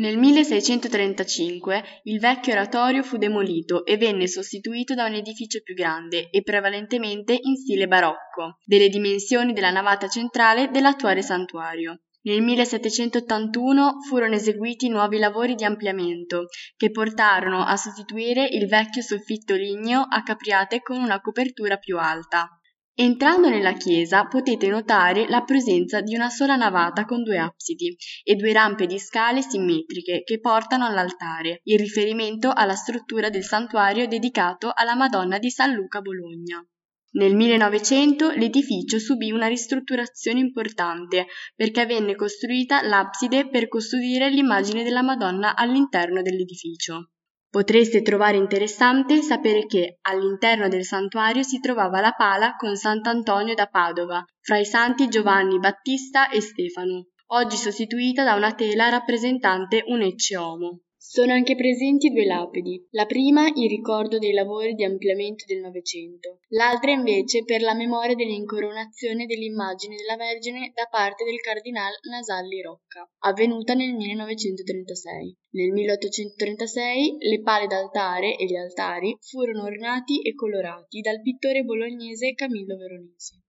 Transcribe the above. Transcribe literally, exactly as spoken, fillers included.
Nel milleseicentotrentacinque il vecchio oratorio fu demolito e venne sostituito da un edificio più grande e prevalentemente in stile barocco, delle dimensioni della navata centrale dell'attuale santuario. Nel millesettecentottantuno furono eseguiti nuovi lavori di ampliamento che portarono a sostituire il vecchio soffitto ligneo a capriate con una copertura più alta. Entrando nella chiesa potete notare la presenza di una sola navata con due absidi e due rampe di scale simmetriche che portano all'altare, in riferimento alla struttura del santuario dedicato alla Madonna di San Luca Bologna. Nel millenovecento l'edificio subì una ristrutturazione importante perché venne costruita l'abside per custodire l'immagine della Madonna all'interno dell'edificio. Potreste trovare interessante sapere che all'interno del santuario si trovava la pala con Sant'Antonio da Padova, fra i santi Giovanni Battista e Stefano, oggi sostituita da una tela rappresentante un Ecce Homo. Sono anche presenti due lapidi, la prima in ricordo dei lavori di ampliamento del Novecento, l'altra invece per la memoria dell'incoronazione dell'immagine della Vergine da parte del cardinal Nasalli Rocca, avvenuta nel millenovecentotrentasei. Nel milleottocentotrentasei le pale d'altare e gli altari furono ornati e colorati dal pittore bolognese Camillo Veronesi.